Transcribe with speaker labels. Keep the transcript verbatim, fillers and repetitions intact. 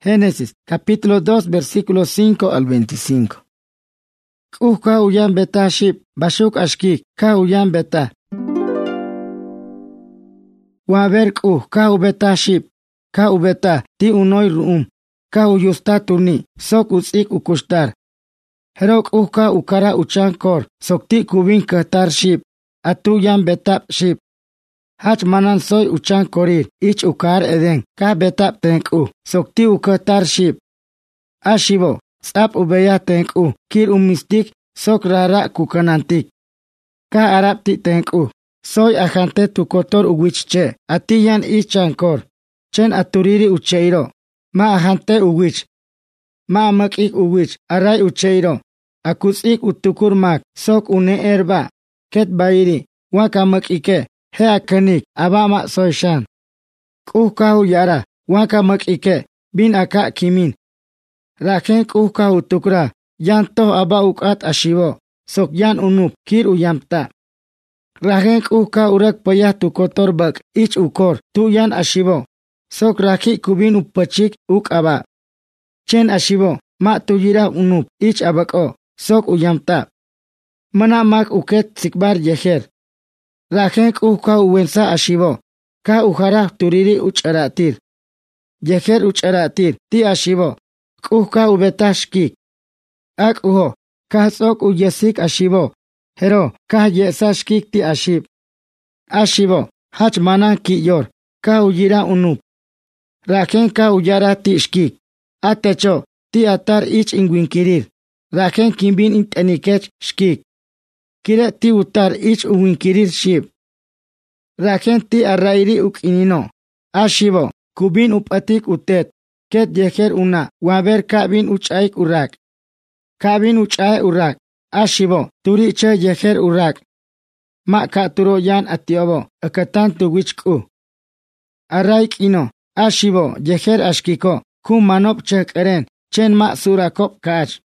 Speaker 1: Génesis, capítulo dos, versículos cinco al veinticinco. Kuh ka uyan beta ship, bashuk ashkik, ka uyan beta. Waber kuh ka ubeta ship, ka ubeta, ti unoy ruum, ka uyusta turni, sok utsik ukushtar. Herok kuh ka ukara uchan kor, sok ti kubin kahtar ship, atu yan betap ship. Hach manan soy uchan korir, ich ukar eden, ka betap tenku, sok ti ukatar ship. Ashibo, tsap ubeya tenku, kir umistik, sok rara kukanantik. Ka arap ti tenku, soy ajante tu kotor uwichche, ati yan ichan kor, chen aturiri ucheiro, ma ajante uwich, ma amakik uwich, aray ucheiro, akusik utukur mak, sok une erba, ket bairi, wakamakike, he akanik, abama soy shan. Kuh kahu yara, wakamakike, bin aka kimin. Raken kuh kahu tukra, yan toh aba ukat ashivo, sok yan unup, kir uyamta. Raken kuh ka urak payah tu kotor bak, ich ukor, tu yan ashivo, sok raki kubin upachik uk aba. Chen ashivo, ma tu yira unup, ich abako, sok uyamta. Mana mak uket sikbar yeher. Raken kuh ka uwensa ashivo, ka ujara turiri ucharatir. Yeher ucharatir, ti ashivo, kuh ka ubetashkik. Ak uho, ka sok uyesik ashivo, hero, ka yesashkik ti ashib. Ashivo, hach manan ki yor, ka uyira unup. Raken ka uyara ti shkik. Atecho, ti atar ich ingwinkirir. Raken kimbin intenikech shkik. Kire ti utar ich uwinkirir shib. Raken ti arrairi uk inino. Ashivo, kubin upatik utet. Ket yeher una, waber kabin uchaik urak. Kabin uchay urak. Ashivo, turi che yeher urak. Ma ka turo yan atiobo, akatan tu wichku. Arraik ino, ashivo, yeher ashkiko, kum manop chek eren, chen ma surakop kach.